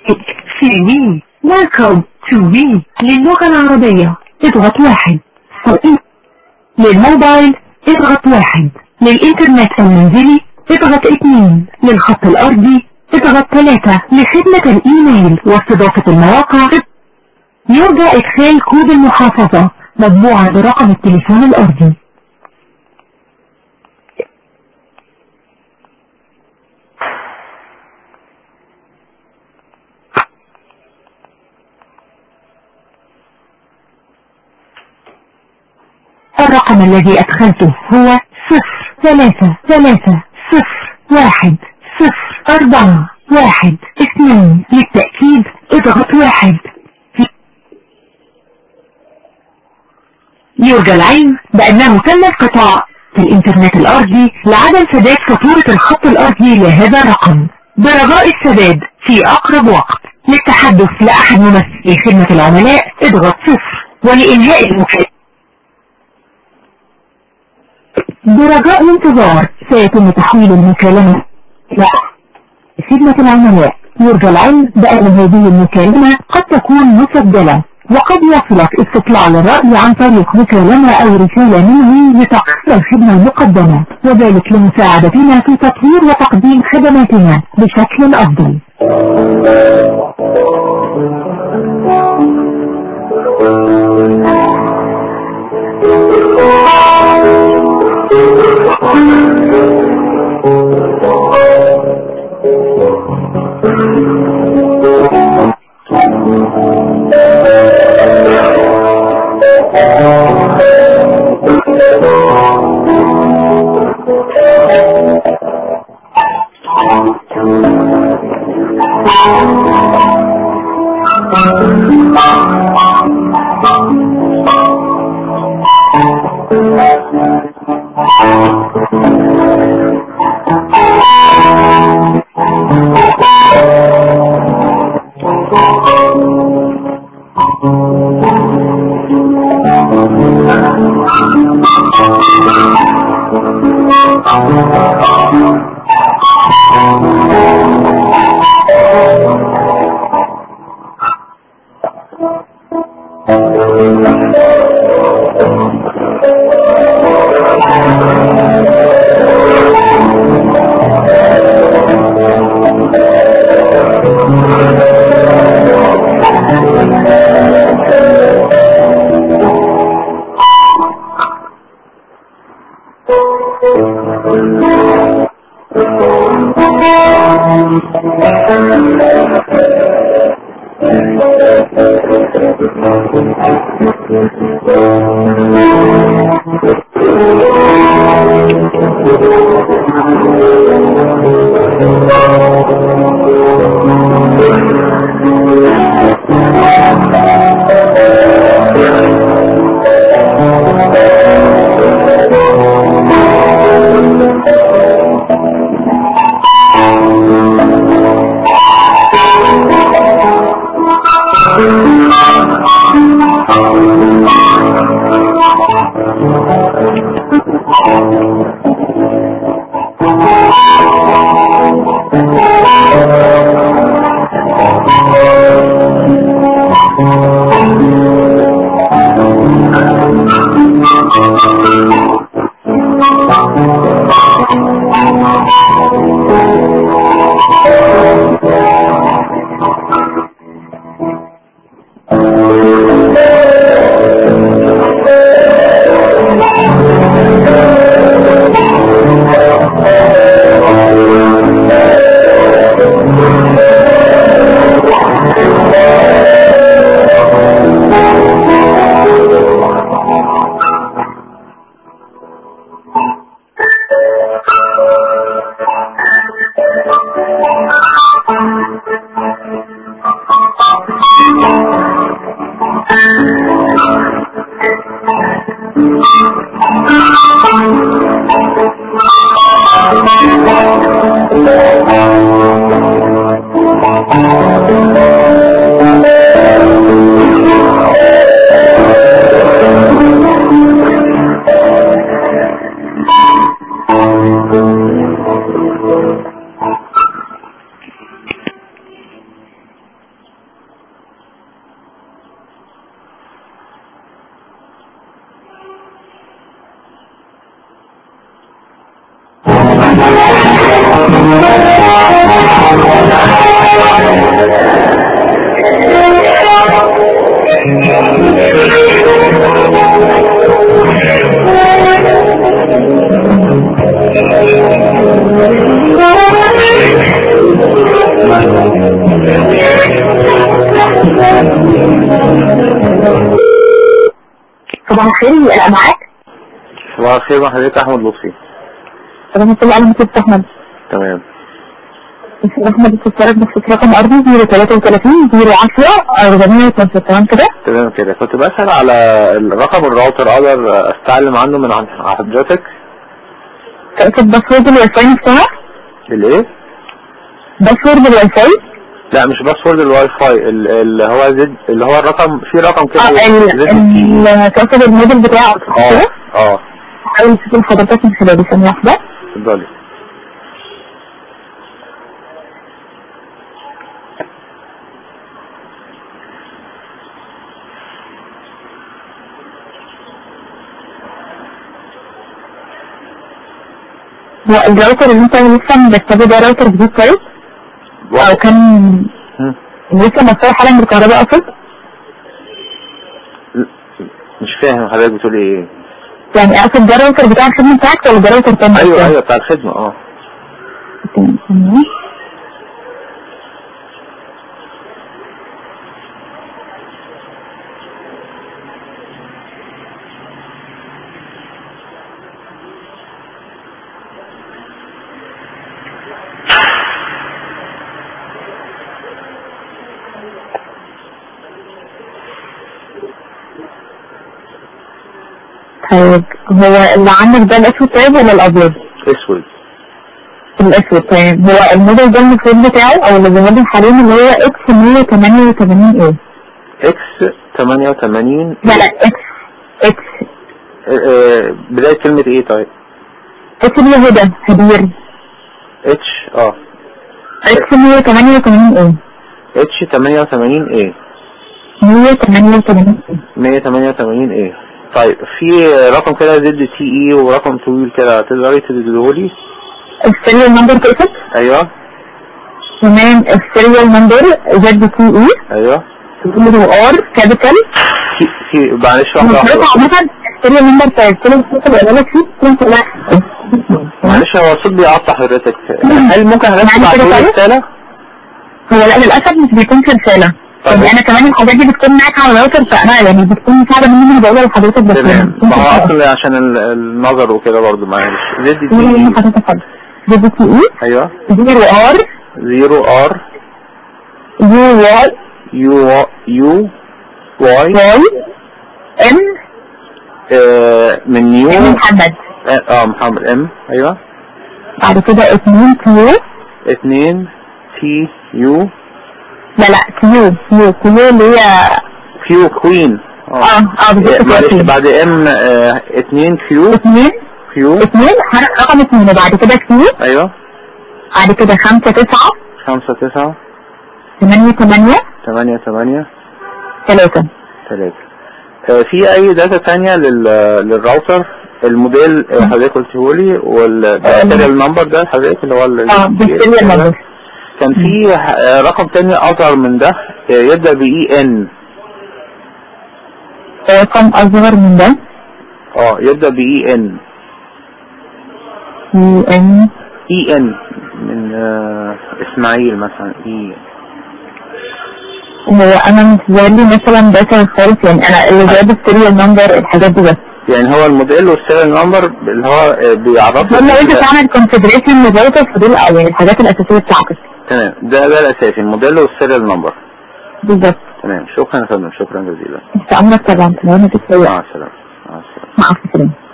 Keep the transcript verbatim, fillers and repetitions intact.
في وي. Welcome to وي. للغة العربية اضغط واحد. للموبايل اضغط واحد. للإنترنت المنزلي اضغط اثنين. للخط الأرضي اضغط ثلاثة. لخدمة الإيميل واستضافة المواقع يرجى إدخال كود المحافظة مطبوعا برقم التليفون الأرضي. الرقم الذي أدخلته هو صفر ثلاثة ثلاثة صفر واحد صفر أربعة واحد اثنين. للتأكيد اضغط واحد. يرجى العلم بأنه تم انقطاع الإنترنت الأرضي لعدم سداد فاتورة الخط الأرضي لهذا الرقم، برجاء السداد في أقرب وقت. للتحدث لأحد ممثلي خدمة العملاء اضغط صفر. ولإنهاء المكالمة برجاء الانتظار سيتم تحويل المكالمة إلى خدمة العملاء. يرجى العلم بأن هذه المكالمة قد تكون مسجلة، وقد يصلك استطلاع للرأي عن طريق مكالمة أو رسالة منه لتقصير الخدمة المقدمة، وذلك لمساعدتنا في تطوير وتقديم خدماتنا بشكل أفضل. الخير يبقى معاك. صباح الخير، مع حضرتك احمد لطفي. تمام، كل على مسجد احمد. تمام. مسجد احمد بتشترك بس رقم ارضي صفر ثلاثة وثلاثين صفر عشرة أربعمية واتناشر. تمام كده؟ تمام كده. كنت بسأل على الرقم الراوتر، اقدر استعلم عنه من عند حضرتك؟ تأكد باسورد الواي فاي نفسها؟ الايه؟ باسورد الواي فاي؟ لا مش باسورد الواي فاي، اللي هو زد، اللي هو الرقم، في رقم كده اه تأكد الموديل بتاعه. اه اه حاول تشوف حضرتك من خلاله. ثانية واحدة. اتفضلي. هو الراوتر اللي انت لسه مركبه ده راوتر جديد كويس؟ او كان لسه مفتوح حالا بالكهرباء اصلا؟ مش فاهم حضرتك بتقولي ايه؟ يعني اقصد ده الراوتر بتاع الخدمة بتاعك ولا ده راوتر تاني؟ ايوه ايوه بتاع الخدمة. اه طيب هو اللي عندك ده الاسود طيب ولا الابيض؟ اسود. الاسود. طيب هو الموديل ده المفروض بتاعه او اللي بيموديل حاليا اللي هو اكس مية تمانية وتمانين ايه؟ اكس تمانية وتمانين؟ لا لا اكس اكس اه بداية كلمة ايه طيب؟ اكس اللي هو ده هدير. اتش اه اكس مية تمانية وتمانين ايه؟ اتش تمانية وتمانين ايه؟ مية تمانية وتمانين ايه؟ مية تمانية وتمانين ايه؟ طيب في رقم كده زد تي اي ورقم طويل كده، تقدري تديهولي؟ السيريال نمبر تقصد؟ ايوه تمام. السيريال نمبر زد تي اي ايوه زيرو ار كابيتال. في في معلش واحدة واحدة. السيريال نمبر بتاع الكلام اللي قالك فيه كنت لا معلش هو الصوت بيقطع حضرتك. هل ممكن حضرتك تبعتولي رسالة؟ هو لا للأسف مش بيكون في رسالة. طب انا كمان الحاجات دي بتكون معاك على الراوتر، فانا يعني بتكون مساعدة مني انا بقولها لحضرتك بس. تمام. ما هو اصلا عشان النظر وكده برضه. معلش زد تي اي زد تي اي ايوه زيرو ار زيرو ار يو واي يو يو واي واي ام من يو محمد. اه محمد ام. ايوه بعد كده اتنين كيو اتنين تي يو. لا لا كيو كيو كيو اللي هي كيو كوين. اه اه بالظبط. معلش بعد ام اه اتنين كيو اتنين كيو اتنين رقم اتنين وبعد كده كيو. ايوه بعد كده خمسة تسعة خمسة تسعة تمانية تمانية تمانية تمانية تلاتة تلاتة. اه في اي داتا تانية لل للراوتر؟ الموديل حضرتك قلتهولي والسيريال نمبر ده حضرتك اللي هو اه بالسيريال نمبر. كان في رقم تاني اصغر من ده يبدأ ب اي ان. رقم اصغر من ده اه يبدأ ب اي ان. اي ان اي ان من آه اسماعيل مثلا. اي هو انا مش زي مثلا داتا خالص، يعني انا اللي زي السيريال نمبر الحاجات دي بس. يعني هو الموديل والسيريال نمبر اللي هو بيعرفك لما انت تعمل كونفيجريشن للراوتر فدول يعني الحاجات الاساسيه بتاعتك. تمام. ده ده الاساسي، الموديل والسيريال نمبر. بالظبط. تمام. شكرا يا فندم، شكرا جزيلا. انت امرك طبعا. تمام. مع السلامه. مع السلامه. مع السلامه.